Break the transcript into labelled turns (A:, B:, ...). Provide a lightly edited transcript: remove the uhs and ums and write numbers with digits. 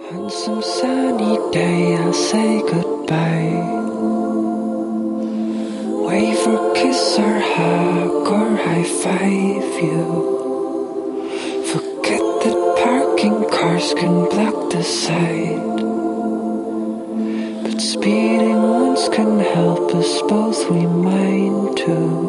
A: On some sunny day I'll say goodbye. Wave or kiss or hug or high five you. Forget that parking cars can block the sight, but speeding once can help us both, we mind too.